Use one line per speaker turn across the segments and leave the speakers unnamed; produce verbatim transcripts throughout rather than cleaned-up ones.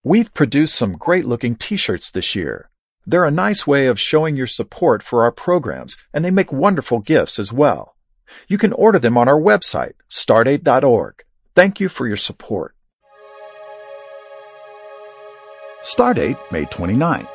We've produced some great-looking t-shirts this year. They're a nice way of showing your support for our programs, and they make wonderful gifts as well. You can order them on our website, stardate dot org. Thank you for your support.
Stardate, May twenty-ninth.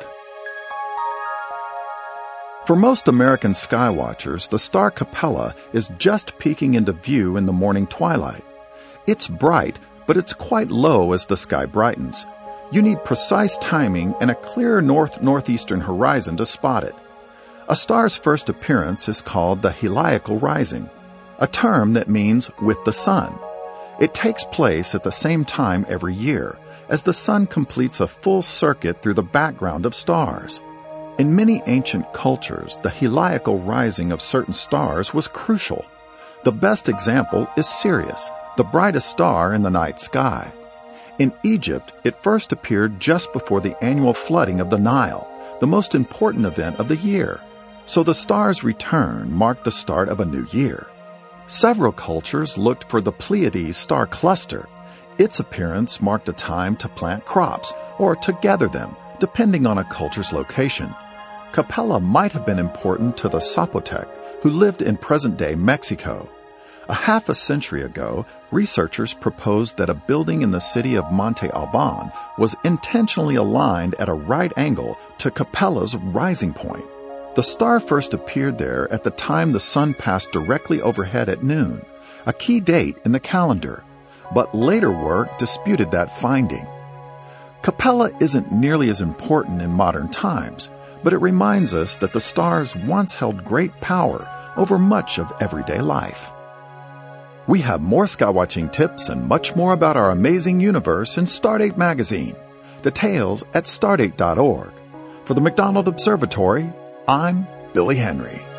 For most American sky watchers, the star Capella is just peeking into view in the morning twilight. It's bright, but it's quite low as the sky brightens. You need precise timing and a clear north-northeastern horizon to spot it. A star's first appearance is called the heliacal rising, a term that means with the sun. It takes place at the same time every year, as the sun completes a full circuit through the background of stars. In many ancient cultures, the heliacal rising of certain stars was crucial. The best example is Sirius, the brightest star in the night sky. In Egypt, it first appeared just before the annual flooding of the Nile, the most important event of the year. So the star's return marked the start of a new year. Several cultures looked for the Pleiades star cluster. Its appearance marked a time to plant crops or to gather them, depending on a culture's location. Capella might have been important to the Zapotec, who lived in present-day Mexico. A half a century ago, researchers proposed that a building in the city of Monte Alban was intentionally aligned at a right angle to Capella's rising point. The star first appeared there at the time the sun passed directly overhead at noon, a key date in the calendar, but later work disputed that finding. Capella isn't nearly as important in modern times, but it reminds us that the stars once held great power over much of everyday life. We have more skywatching tips and much more about our amazing universe in Stardate magazine. Details at stardate dot org. For the McDonald Observatory, I'm Billy Henry.